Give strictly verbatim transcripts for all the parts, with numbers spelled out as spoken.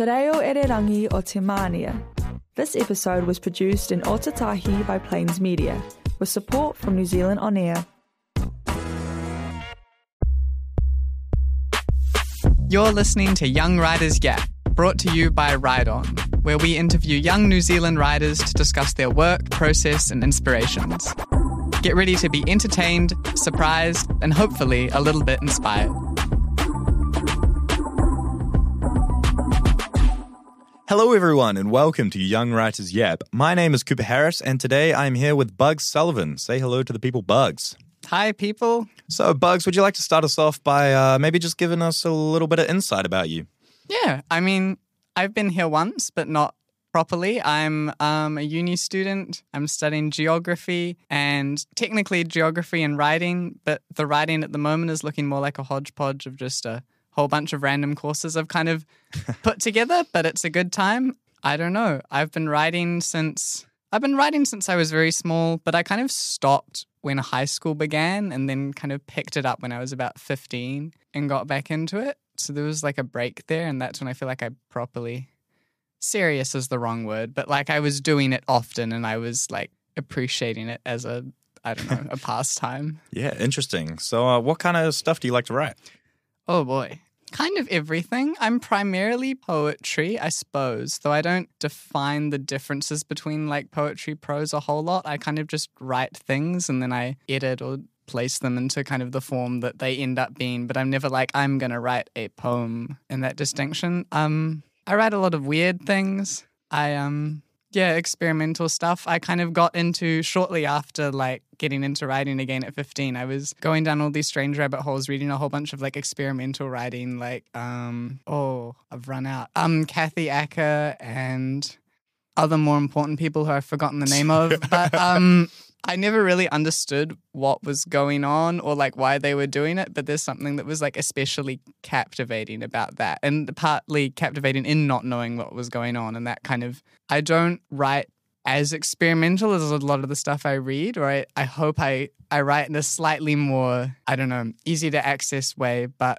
Te reo Ererangi o Te Mānia. This episode was produced in Otatahi by Plains Media, with support from New Zealand On Air. You're listening to Young Riders Gap, brought to you by Ride On, where we interview young New Zealand riders to discuss their work, process, and inspirations. Get ready to be entertained, surprised, and hopefully a little bit inspired. Hello everyone and welcome to Young Writers Yap. My name is Cooper Harris and today I'm here with Bugs Sullivan. Say hello to the people, Bugs. Hi people. So Bugs, would you like to start us off by uh, maybe just giving us a little bit of insight about you? Yeah, I mean, I've been here once, but not properly. I'm um, a uni student. I'm studying geography and technically geography and writing, but the writing at the moment is looking more like a hodgepodge of just a whole bunch of random courses I've kind of put together, but it's a good time. I don't know. I've been writing since I've been writing since I was very small, but I kind of stopped when high school began and then kind of picked it up when I was about fifteen and got back into it. So there was like a break there, and that's when I feel like I properly serious is the wrong word, but like I was doing it often and I was like appreciating it as a I don't know, a pastime. Yeah, interesting. So uh, what kind of stuff do you like to write? Oh boy. Kind of everything. I'm primarily poetry, I suppose, though I don't define the differences between like poetry, prose a whole lot. I kind of just write things and then I edit or place them into kind of the form that they end up being, but I'm never like, I'm going to write a poem in that distinction. Um, I write a lot of weird things. I, um... Yeah, experimental stuff. I kind of got into shortly after like getting into writing again at fifteen. I was going down all these strange rabbit holes, reading a whole bunch of like experimental writing, like, um, oh, I've run out. Um, Kathy Acker and other more important people who I've forgotten the name of. But um, I never really understood what was going on or like why they were doing it. But there's something that was like especially captivating about that, and partly captivating in not knowing what was going on. And that kind of, I don't write as experimental as a lot of the stuff I read, or I, I hope I, I write in a slightly more, I don't know, easy to access way. But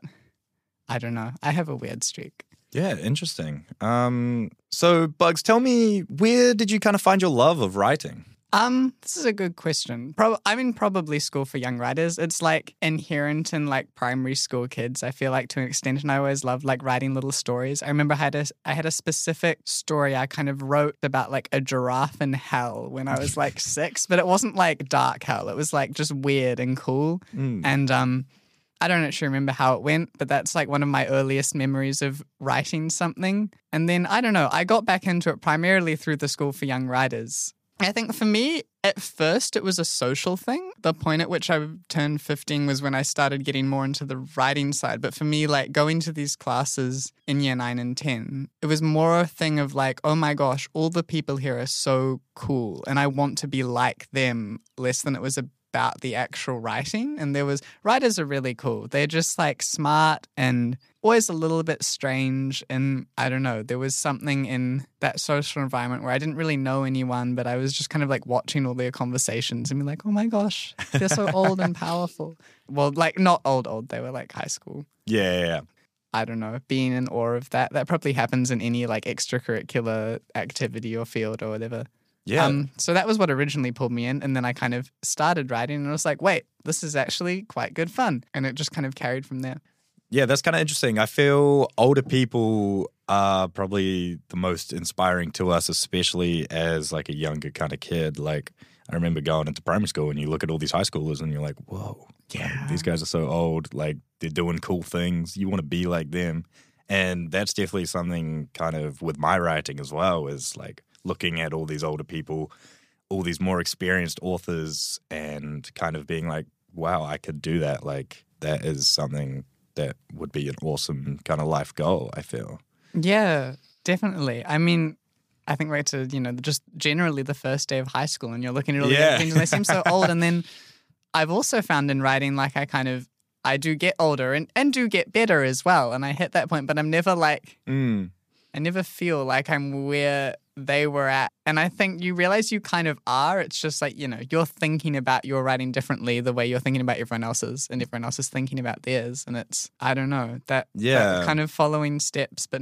I don't know. I have a weird streak. Yeah, interesting. Um, so Bugs, tell me, where did you kind of find your love of writing? Um, this is a good question. Pro- I'm in probably school for young writers. It's like inherent in like primary school kids, I feel like, to an extent. And I always loved like writing little stories. I remember I had a, I had a specific story I kind of wrote about like a giraffe in hell when I was like six, but it wasn't like dark hell. It was like just weird and cool. Mm. And um, I don't actually remember how it went, but that's like one of my earliest memories of writing something. And then, I don't know, I got back into it primarily through the School for Young Writers. I think for me, at first, it was a social thing. The point at which I turned fifteen was when I started getting more into the writing side. But for me, like going to these classes in year nine and ten, it was more a thing of like, oh my gosh, all the people here are so cool and I want to be like them, less than it was about the actual writing. And there was, writers are really cool. They're just like smart and always a little bit strange. And I don't know, there was something in that social environment where I didn't really know anyone, but I was just kind of like watching all their conversations and be like, oh my gosh, they're so old and powerful. Well, like not old, old. They were like high school. Yeah, yeah, yeah. I don't know, being in awe of that. That probably happens in any like extracurricular activity or field or whatever. Yeah. Um, so that was what originally pulled me in. And then I kind of started writing and I was like, wait, this is actually quite good fun. And it just kind of carried from there. Yeah, that's kind of interesting. I feel older people are probably the most inspiring to us, especially as like a younger kind of kid. Like I remember going into primary school and you look at all these high schoolers and you're like, whoa, yeah, like, these guys are so old. Like they're doing cool things. You want to be like them. And that's definitely something kind of with my writing as well, is like looking at all these older people, all these more experienced authors and kind of being like, wow, I could do that. Like that is something that would be an awesome kind of life goal, I feel. Yeah, definitely. I mean, I think back to, you know, just generally the first day of high school and you're looking at all yeah. the things and they seem so old. And then I've also found in writing, like I kind of, I do get older and, and do get better as well. And I hit that point, but I'm never like, mm. I never feel like I'm where they were at. And I think you realize you kind of are. It's just like, you know, you're thinking about your writing differently the way you're thinking about everyone else's and everyone else is thinking about theirs. And it's, I don't know, that, yeah. that kind of following steps, but not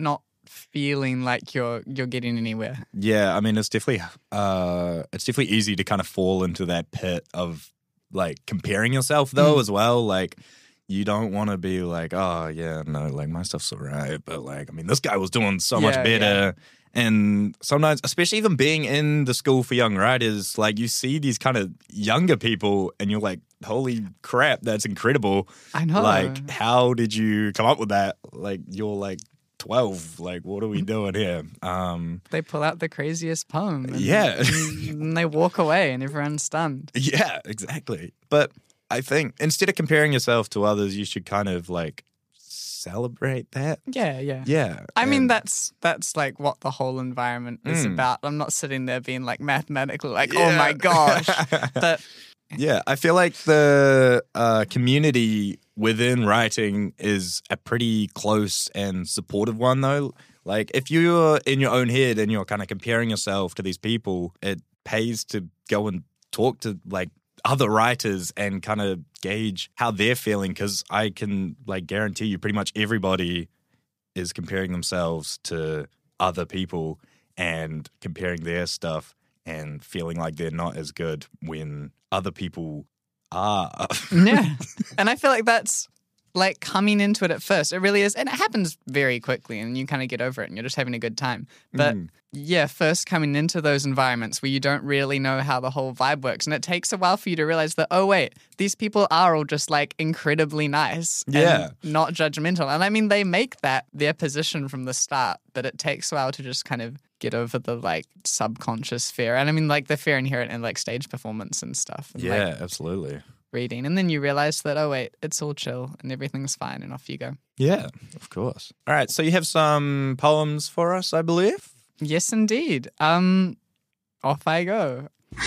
feeling like you're you're getting anywhere. Yeah, I mean, it's definitely uh, it's definitely easy to kind of fall into that pit of like comparing yourself though mm. as well. Like you don't want to be like, oh yeah, no, like my stuff's alright, but like I mean, this guy was doing so yeah, much better. Yeah. And sometimes, especially even being in the school for young writers, like you see these kind of younger people and you're like, holy crap, that's incredible. I know. Like, how did you come up with that? Like, you're like twelve. Like, what are we doing here? Um, they pull out the craziest poem. And, yeah. and they walk away and everyone's stunned. Yeah, exactly. But I think instead of comparing yourself to others, you should kind of like celebrate that. Yeah, yeah. Yeah. I mean, that's that's like what the whole environment is mm. about. I'm not sitting there being like mathematically like, yeah. oh my gosh. But yeah, I feel like the uh, community within writing is a pretty close and supportive one though. Like if you're in your own head and you're kind of comparing yourself to these people, it pays to go and talk to like other writers and kind of gauge how they're feeling, because I can like guarantee you pretty much everybody is comparing themselves to other people and comparing their stuff and feeling like they're not as good when other people are. Yeah. And I feel like that's like coming into it at first. It really is. And it happens very quickly and you kind of get over it and you're just having a good time. But mm. yeah, first coming into those environments where you don't really know how the whole vibe works. And it takes a while for you to realize that, oh, wait, these people are all just like incredibly nice yeah. and not judgmental. And I mean, they make that their position from the start, but it takes a while to just kind of get over the like subconscious fear. And I mean, like the fear inherent in like stage performance and stuff. And, yeah, like, absolutely. Reading, and then you realize that, oh wait, it's all chill and everything's fine, and off you go. Yeah, of course. All right, so you have some poems for us, I believe? Yes, indeed. Um, off I go.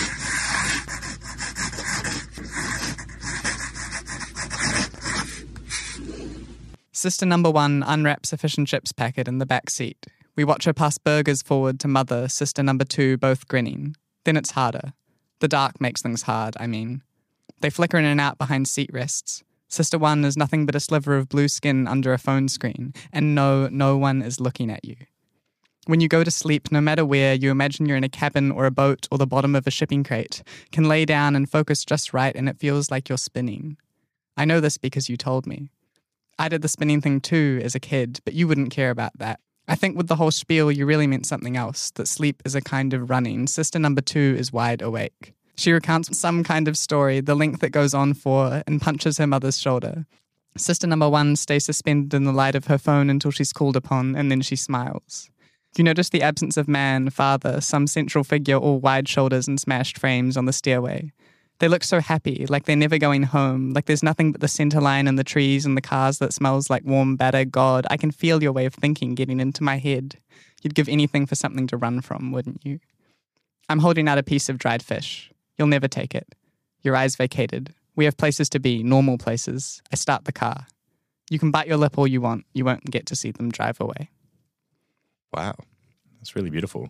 Sister number one unwraps a fish and chips packet in the back seat. We watch her pass burgers forward to mother, sister number two, both grinning. Then it's harder. The dark makes things hard, I mean. They flicker in and out behind seat rests. Sister one is nothing but a sliver of blue skin under a phone screen, and no, no one is looking at you. When you go to sleep, no matter where, you imagine you're in a cabin or a boat or the bottom of a shipping crate, can lay down and focus just right, and it feels like you're spinning. I know this because you told me. I did the spinning thing too as a kid, but you wouldn't care about that. I think with the whole spiel, you really meant something else, that sleep is a kind of running. Sister number two is wide awake. She recounts some kind of story, the length it goes on for, and punches her mother's shoulder. Sister number one stays suspended in the light of her phone until she's called upon, and then she smiles. You notice the absence of man, father, some central figure, all wide shoulders and smashed frames on the stairway. They look so happy, like they're never going home, like there's nothing but the center line and the trees and the cars that smells like warm batter. God, I can feel your way of thinking getting into my head. You'd give anything for something to run from, wouldn't you? I'm holding out a piece of dried fish. You'll never take it. Your eyes vacated. We have places to be, normal places. I start the car. You can bite your lip all you want. You won't get to see them drive away. Wow. That's really beautiful.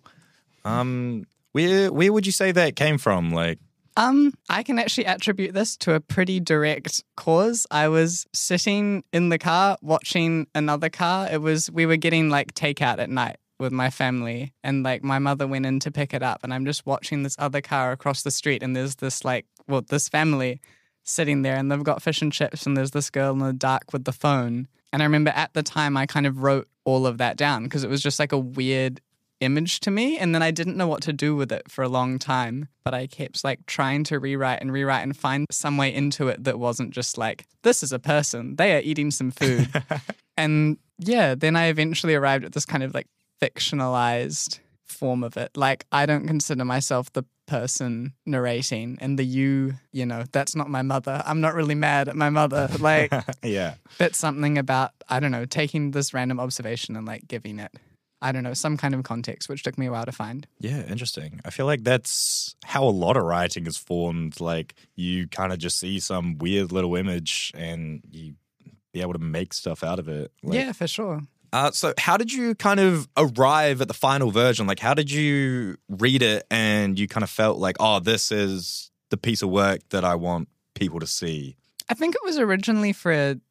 Um, where where would you say that came from? Like, Um, I can actually attribute this to a pretty direct cause. I was sitting in the car watching another car. It was, we were getting like takeout at night with my family, and like my mother went in to pick it up, and I'm just watching this other car across the street, and there's this like, well, this family sitting there, and they've got fish and chips, and there's this girl in the dark with the phone. And I remember at the time I kind of wrote all of that down because it was just like a weird image to me, and then I didn't know what to do with it for a long time, but I kept like trying to rewrite and rewrite and find some way into it that wasn't just like, this is a person, they are eating some food. And yeah, then I eventually arrived at this kind of like fictionalized form of it. Like, I don't consider myself the person narrating, and the you, you know, that's not my mother. I'm not really mad at my mother. Like, yeah, but something about, I don't know, taking this random observation and like giving it, I don't know, some kind of context, which took me a while to find. Yeah, interesting. I feel like that's how a lot of writing is formed. Like, you kind of just see some weird little image and you be able to make stuff out of it. Like, yeah, for sure. Uh, so how did you kind of arrive at the final version? Like, how did you read it and you kind of felt like, oh, this is the piece of work that I want people to see? I think it was originally for a,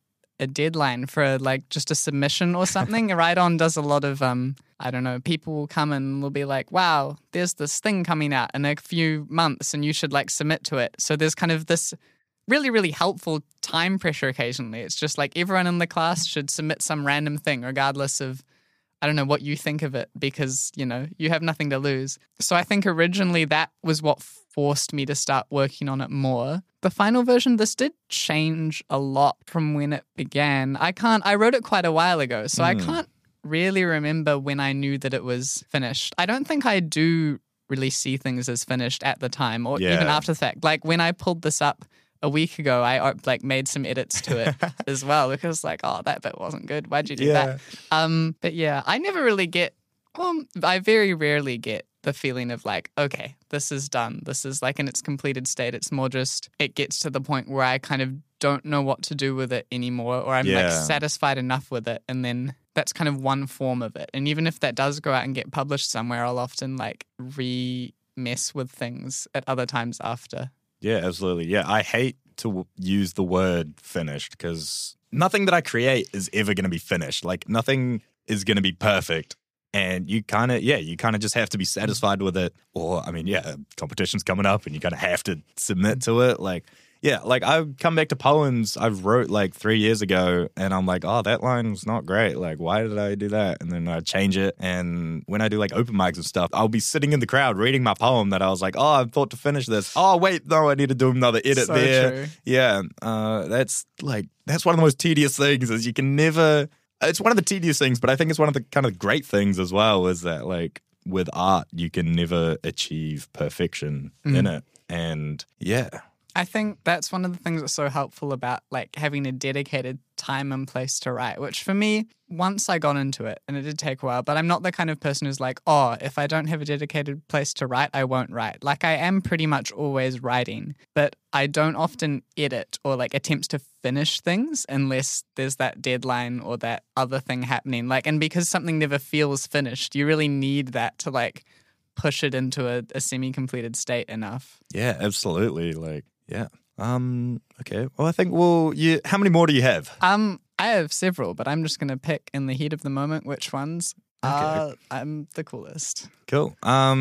a deadline for like just a submission or something. Ride On does a lot of, um, I don't know, people will come and will be like, wow, there's this thing coming out in a few months and you should like submit to it. So there's kind of this really, really helpful time pressure occasionally. It's just like everyone in the class should submit some random thing regardless of, I don't know, what you think of it because, you know, you have nothing to lose. So I think originally that was what forced me to start working on it more. The final version, this did change a lot from when it began. I can't, I wrote it quite a while ago, so mm. I can't really remember when I knew that it was finished. I don't think I do really see things as finished at the time or yeah. even after the fact. Like when I pulled this up a week ago, I like made some edits to it as well because like, oh, that bit wasn't good. Why'd you do yeah. that? Um, but yeah, I never really get, well, I very rarely get the feeling of like, okay, this is done. This is like in its completed state. It's more just, it gets to the point where I kind of don't know what to do with it anymore or I'm yeah. like satisfied enough with it. And then that's kind of one form of it. And even if that does go out and get published somewhere, I'll often like re-mess with things at other times after. Yeah, absolutely. Yeah, I hate to w- use the word finished because nothing that I create is ever going to be finished. Like nothing is going to be perfect. And you kind of, yeah, you kind of just have to be satisfied with it. Or, I mean, yeah, competition's coming up and you kind of have to submit to it. Like, yeah, like I've come back to poems I've wrote like three years ago and I'm like, oh, that line's not great. Like, why did I do that? And then I change it. And when I do like open mics and stuff, I'll be sitting in the crowd reading my poem that I was like, oh, I thought to finish this. Oh, wait, no, I need to do another edit so there. True. Yeah, uh, that's like, that's one of the most tedious things is you can never... It's one of the tedious things, but I think it's one of the kind of great things as well is that like with art, you can never achieve perfection mm. in it. And yeah. I think that's one of the things that's so helpful about like having a dedicated time and place to write, which for me, once I got into it, and it did take a while, but I'm not the kind of person who's like, oh, if I don't have a dedicated place to write, I won't write. Like I am pretty much always writing, but I don't often edit or like attempt to finish things unless there's that deadline or that other thing happening. Like, and because something never feels finished, you really need that to like push it into a, a semi-completed state enough. Yeah, absolutely. Like, yeah. Um, okay. Well, I think, well, you, how many more do you have? Um, I have several, but I'm just going to pick in the heat of the moment which ones okay. are I'm the coolest. Cool.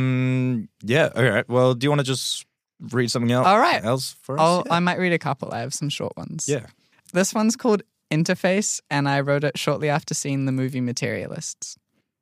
Um, yeah. All right. Well, do you want to just read something else? All right. Else for us? I'll, Yeah. I might read a couple. I have some short ones. Yeah. This one's called Interface, and I wrote it shortly after seeing the movie Materialists.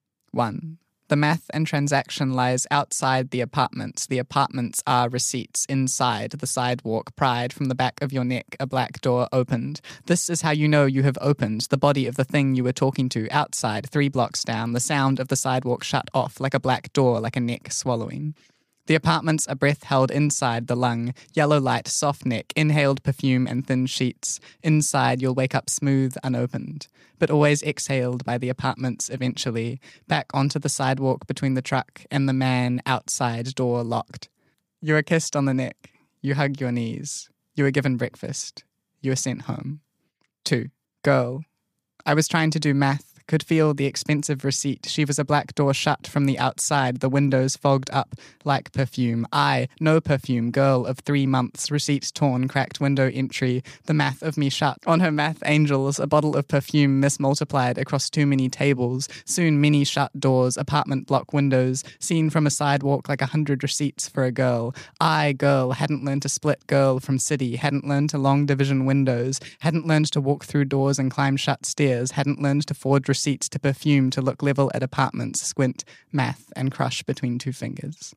One. The math and transaction lies outside the apartments. The apartments are receipts. Inside the sidewalk, pried from the back of your neck, a black door opened. This is how you know you have opened. The body of the thing you were talking to. Outside, three blocks down, the sound of the sidewalk shut off like a black door, like a neck swallowing. The apartments, a breath held inside the lung. Yellow light, soft neck, inhaled perfume and thin sheets. Inside, you'll wake up smooth, unopened. But always exhaled by the apartments eventually. Back onto the sidewalk between the truck and the man outside, door locked. You are kissed on the neck. You hug your knees. You are given breakfast. You are sent home. Two. Girl. I was trying to do math. Could feel the expensive receipt. She was a black door shut from the outside, the windows fogged up like perfume. I, no perfume, girl of three months, receipt torn, cracked window entry, the math of me shut. On her math angels, a bottle of perfume mismultiplied across too many tables. Soon many shut doors, apartment block windows, seen from a sidewalk like a hundred receipts for a girl. I, girl, hadn't learned to split girl from city, hadn't learned to long division windows, hadn't learned to walk through doors and climb shut stairs, hadn't learned to forge receipts Receipts to perfume to look level at apartments, squint, math, and crush between two fingers.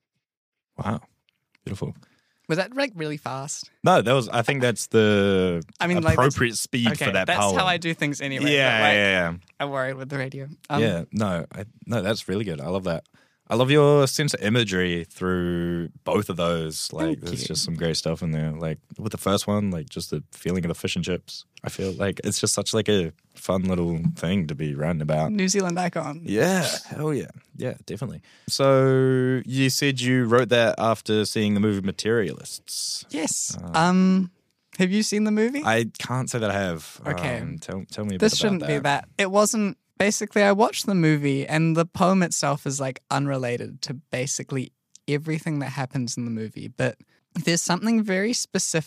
Wow. Beautiful. Was that like really fast? No, that was, I think that's the I mean, appropriate like, speed okay, for that that's poem. how I do things anyway. Yeah, but, like, yeah, yeah. I worry with the radio. Um, yeah, no, I, no, that's really good. I love that. I love your sense of imagery through both of those. Like, Thank there's you. just some great stuff in there. Like with the first one, like just the feeling of the fish and chips. I feel like it's just such like a fun little thing to be writing about. New Zealand icon. Yeah, hell yeah, yeah, definitely. So you said you wrote that after seeing the movie Materialists. Yes. Uh, um, have you seen the movie? I can't say that I have. Okay. Um, tell tell me a this bit shouldn't about be that. It wasn't. Basically, I watched the movie, and the poem itself is like unrelated to basically everything that happens in the movie. But there's something very specific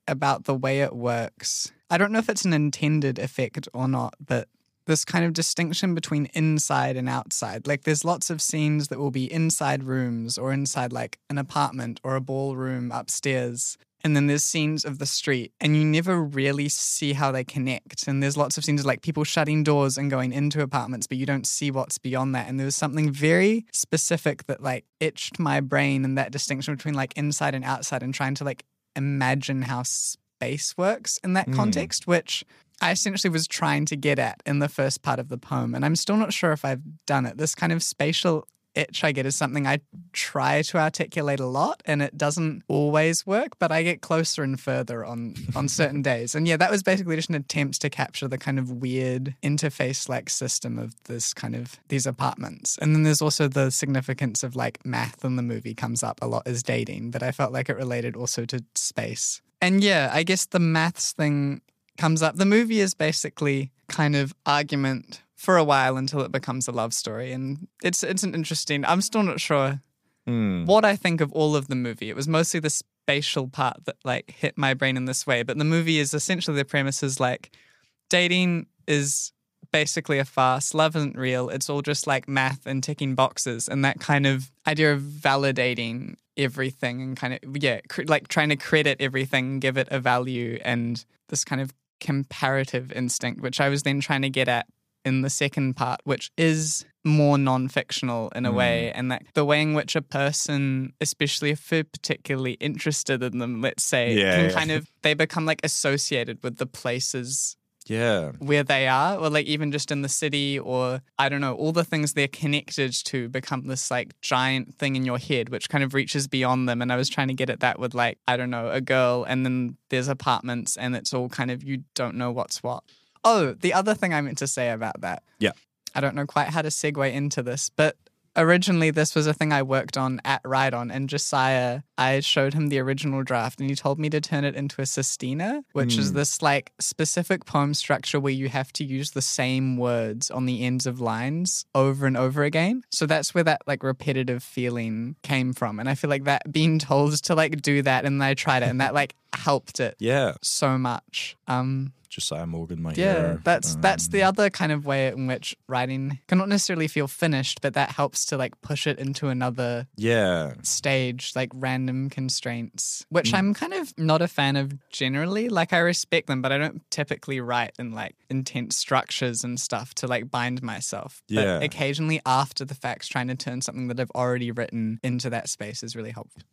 about the way it works. I don't know if it's an intended effect or not, but this kind of distinction between inside and outside. Like there's lots of scenes that will be inside rooms or inside like an apartment or a ballroom upstairs. And then there's scenes of the street and you never really see how they connect. And there's lots of scenes of like people shutting doors and going into apartments, but you don't see what's beyond that. And there was something very specific that like itched my brain in that distinction between like inside and outside and trying to like imagine how space works in that mm. context, which I essentially was trying to get at in the first part of the poem. And I'm still not sure if I've done it. This kind of spatial itch I get is something I try to articulate a lot, and it doesn't always work, but I get closer and further on, on certain days. And yeah, that was basically just an attempt to capture the kind of weird interface-like system of this kind of, these apartments. And then there's also the significance of like math in the movie comes up a lot as dating, but I felt like it related also to space. And yeah, I guess the maths thing comes up. The movie is basically kind of argument for a while until it becomes a love story. And it's it's an interesting, I'm still not sure mm. what I think of all of the movie. It was mostly the spatial part that like hit my brain in this way. But the movie is essentially, the premise is like dating is basically a farce. Love isn't real. It's all just like math and ticking boxes. And that kind of idea of validating everything and kind of, yeah, cr- like trying to credit everything, give it a value, and this kind of comparative instinct, which I was then trying to get at in the second part, which is more non-fictional in a mm. way, and that the way in which a person, especially if they're particularly interested in them, let's say, yeah, can yeah. kind of, they become like associated with the places yeah. where they are, or like even just in the city, or I don't know, all the things they're connected to become this like giant thing in your head, which kind of reaches beyond them. And I was trying to get at that with like, I don't know, a girl, and then there's apartments, and it's all kind of, you don't know what's what. Oh, the other thing I meant to say about that. Yeah. I don't know quite how to segue into this, but originally this was a thing I worked on at Ride-On, and Josiah, I showed him the original draft and he told me to turn it into a sestina, which mm. is this like specific poem structure where you have to use the same words on the ends of lines over and over again. So that's where that like repetitive feeling came from. And I feel like that being told to like do that, and then I tried it and that like helped it yeah. so much. Um, Josiah Morgan, my yeah, hero. that's um, that's the other kind of way in which writing can not necessarily feel finished, but that helps to like push it into another yeah stage, like random constraints, which mm. I'm kind of not a fan of generally. Like I respect them, but I don't typically write in like intense structures and stuff to like bind myself. Yeah. But occasionally after the fact, trying to turn something that I've already written into that space is really helpful.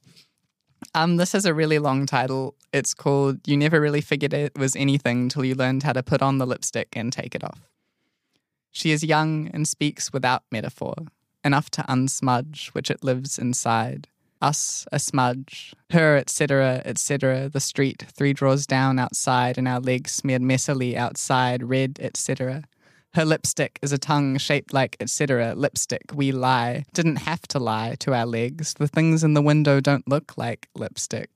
Um, this has a really long title. It's called You Never Really Figured It Was Anything Till You Learned How to Put on the Lipstick and Take It Off. She is young and speaks without metaphor, enough to unsmudge which it lives inside. Us, a smudge. Her, et cetera, et cetera. The street, three drawers down outside, and our legs smeared messily outside, red, et cetera. Her lipstick is a tongue shaped like et cetera. Lipstick, we lie. Didn't have to lie to our legs. The things in the window don't look like lipstick.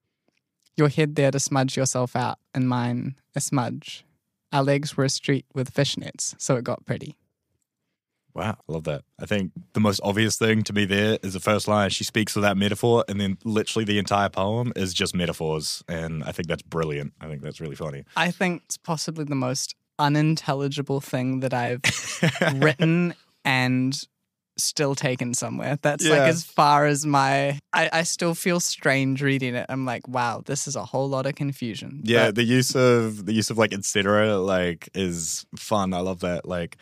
Your head there to smudge yourself out, and mine a smudge. Our legs were a street with fishnets, so it got pretty. Wow, I love that. I think the most obvious thing to me there is the first line. She speaks without metaphor, and then literally the entire poem is just metaphors. And I think that's brilliant. I think that's really funny. I think it's possibly the most unintelligible thing that I've written and still taken somewhere. That's yeah. like as far as my I, I still feel strange reading it. I'm like, wow, this is a whole lot of confusion. Yeah, but, the use of the use of like et cetera like is fun. I love that. Like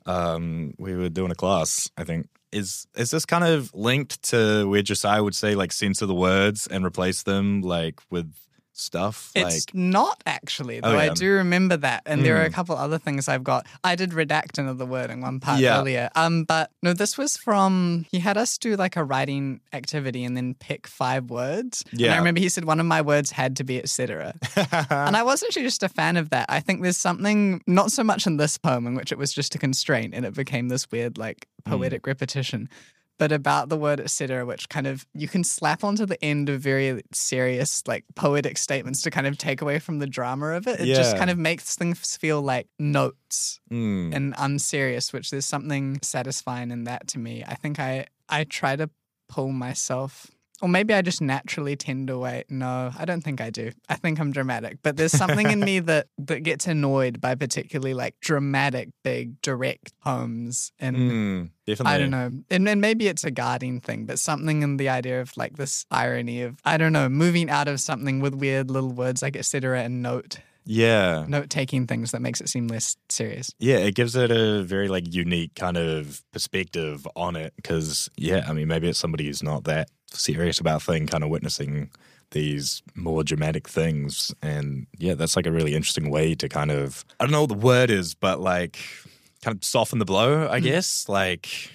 um we were doing a class, I think. Is is this kind of linked to where Josiah would say like censor the words and replace them like with stuff? It's like not actually, though. Oh, yeah. I do remember that. And Mm. there are a couple other things I've got. I did redact another word in one part Yeah. earlier. Um, but no, this was from, he had us do like a writing activity and then pick five words. And Yeah. I remember he said one of my words had to be et cetera. And I was actually just a fan of that. I think there's something, not so much in this poem in which it was just a constraint and it became this weird like poetic mm. repetition, but about the word et cetera, which kind of, you can slap onto the end of very serious, like, poetic statements to kind of take away from the drama of it. It Yeah. just kind of makes things feel like notes mm. and unserious, which there's something satisfying in that to me. I think I, I try to pull myself, Or maybe I just naturally tend to wait. No, I don't think I do. I think I'm dramatic. But there's something in me that, that gets annoyed by particularly like dramatic, big, direct poems. And Mm, definitely. I don't know. And, and maybe it's a guarding thing, but something in the idea of like this irony of, I don't know, moving out of something with weird little words like et cetera and note. Yeah. Note taking things that makes it seem less serious. Yeah, it gives it a very like unique kind of perspective on it because, yeah, I mean, maybe it's somebody who's not that serious about thing kind of witnessing these more dramatic things. And yeah, that's like a really interesting way to kind of, I don't know what the word is, but like kind of soften the blow, I guess. Like,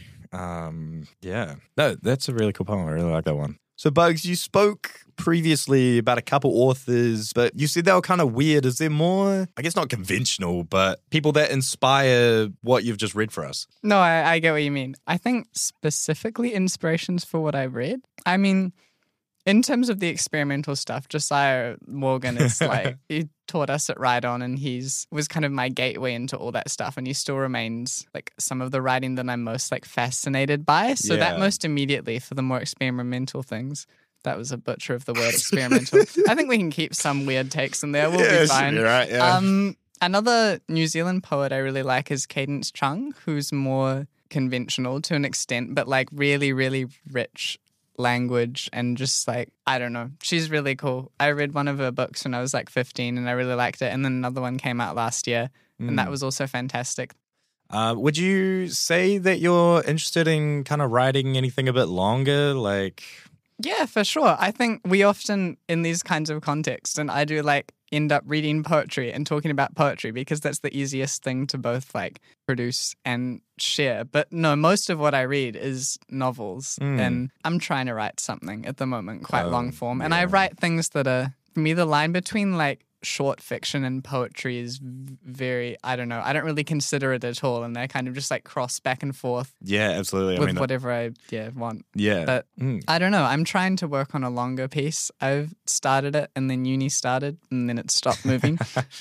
um, yeah. No, that's a really cool poem. I really like that one. So, Bugs, you spoke previously about a couple authors, but you said they were kind of weird. Is there more, I guess not conventional, but people that inspire what you've just read for us? No, I, I get what you mean. I think specifically inspirations for what I've read. I mean, in terms of the experimental stuff, Josiah Morgan is like, he taught us at Ride On and he's was kind of my gateway into all that stuff. And he still remains like some of the writing that I'm most like fascinated by. So Yeah. that most immediately for the more experimental things. That was a butcher of the word experimental. I think we can keep some weird takes in there. We'll Yeah, be should fine. be right, yeah. Um, another New Zealand poet I really like is Cadence Chung, who's more conventional to an extent, but like really, really rich language and just like, I don't know. She's really cool. I read one of her books when I was like fifteen and I really liked it. And then another one came out last year and that was also fantastic. Uh, would you say that you're interested in kind of writing anything a bit longer? Like, Yeah, for sure. I think we often, in these kinds of contexts, and I do like end up reading poetry and talking about poetry because that's the easiest thing to both like produce and share. But no, most of what I read is novels Mm. and I'm trying to write something at the moment, quite Oh, long form. And I yeah. write things that are, for me, the line between like short fiction and poetry is v- very, I don't know, I don't really consider it at all. And I kind of just like cross back and forth yeah, absolutely. I with mean, whatever I yeah want. yeah. But Mm. I don't know. I'm trying to work on a longer piece. I've started it and then uni started and then it stopped moving.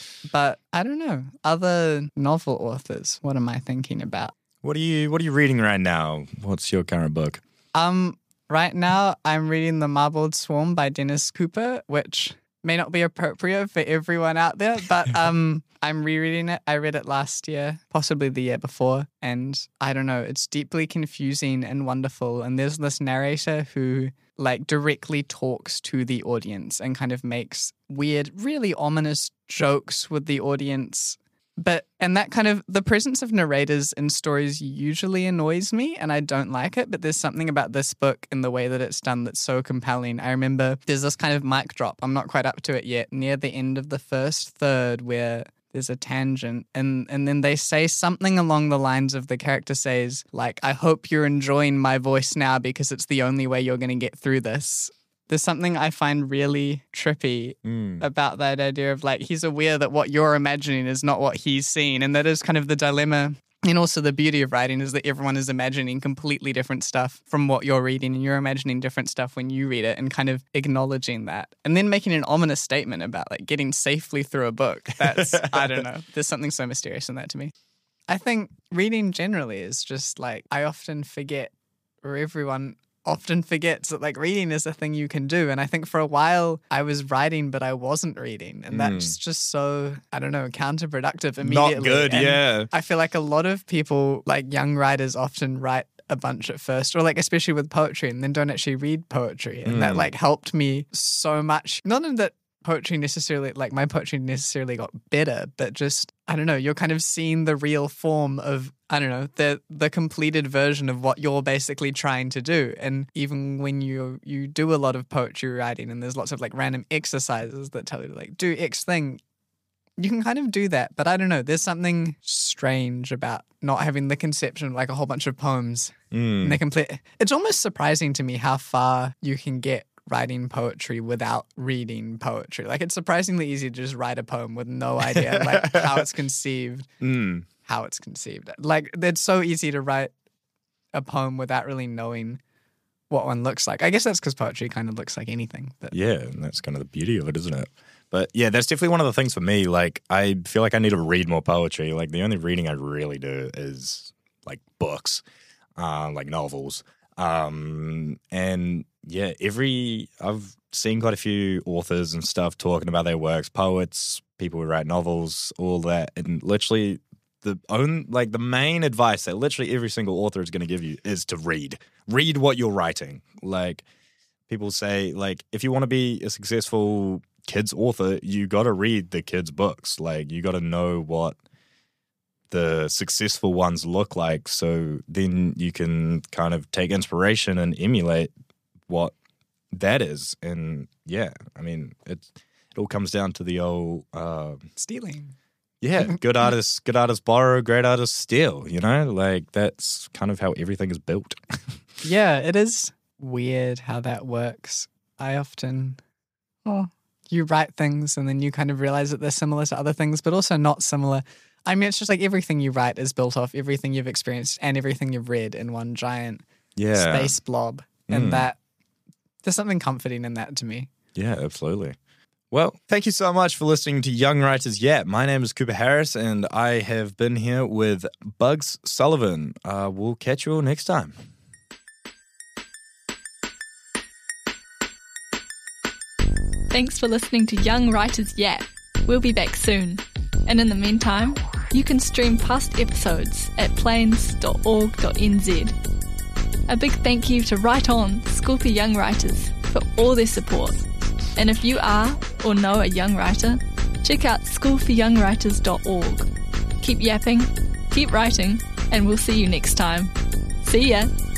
But I don't know. Other novel authors, what am I thinking about? What are you What are you reading right now? What's your current book? Um, right now I'm reading The Marbled Swarm by Dennis Cooper, which may not be appropriate for everyone out there, but um, I'm rereading it. I read it last year, possibly the year before, and I don't know, it's deeply confusing and wonderful. And there's this narrator who like directly talks to the audience and kind of makes weird, really ominous jokes with the audience. But, and that kind of, the presence of narrators in stories usually annoys me and I don't like it, but there's something about this book and the way that it's done that's so compelling. I remember there's this kind of mic drop, I'm not quite up to it yet, near the end of the first third where there's a tangent and, and then they say something along the lines of the character says, like, I hope you're enjoying my voice now because it's the only way you're going to get through this. There's something I find really trippy Mm. about that idea of like, he's aware that what you're imagining is not what he's seen. And that is kind of the dilemma. And also the beauty of writing is that everyone is imagining completely different stuff from what you're reading. And you're imagining different stuff when you read it and kind of acknowledging that. And then making an ominous statement about like getting safely through a book. That's, I don't know. There's something so mysterious in that to me. I think reading generally is just like, I often forget, or everyone often forgets that like reading is a thing you can do. And I think for a while I was writing, but I wasn't reading. And that's just so, I don't know, counterproductive immediately. Not good, And yeah. I feel like a lot of people, like young writers, often write a bunch at first, or like especially with poetry, and then don't actually read poetry. And that like helped me so much. Not in that poetry necessarily, like my poetry necessarily got better, but just, I don't know, you're kind of seeing the real form of, I don't know, the the completed version of what you're basically trying to do. And even when you you do a lot of poetry writing and there's lots of like random exercises that tell you to like do X thing, you can kind of do that. But I don't know, there's something strange about not having the conception of like a whole bunch of poems. Mm. And they complete. It's almost surprising to me how far you can get writing poetry without reading poetry. Like it's surprisingly easy to just write a poem with no idea like how it's conceived. Mm. how it's conceived. Like, it's so easy to write a poem without really knowing what one looks like. I guess that's because poetry kind of looks like anything. But Yeah, and that's kind of the beauty of it, isn't it? But yeah, that's definitely one of the things for me. Like, I feel like I need to read more poetry. Like, the only reading I really do is like books, uh, like novels. Um, and yeah, every I've seen quite a few authors and stuff talking about their works, poets, people who write novels, all that, and literally the own like the main advice that literally every single author is going to give you is to read. Read what you're writing. Like people say, like if you want to be a successful kids author, you got to read the kids' books. Like you got to know what the successful ones look like, so then you can kind of take inspiration and emulate what that is. And yeah, I mean, it it all comes down to the old uh, stealing. Yeah, good artists, good artists borrow, great artists steal. You know, like that's kind of how everything is built. Yeah, it is weird how that works. I often, oh, you write things and then you kind of realize that they're similar to other things, but also not similar. I mean, it's just like everything you write is built off everything you've experienced and everything you've read in one giant yeah. space blob. And Mm. that, there's something comforting in that to me. Yeah, absolutely. Well, thank you so much for listening to Young Writers Yet. My name is Cooper Harris, and I have been here with Bugs Sullivan. Uh, we'll catch you all next time. Thanks for listening to Young Writers Yet. We'll be back soon. And in the meantime, you can stream past episodes at plains dot org dot n z. A big thank you to Write On, School for Young Writers, for all their support. And if you are or know a young writer, check out school for young writers dot org. Keep yapping, keep writing, and we'll see you next time. See ya!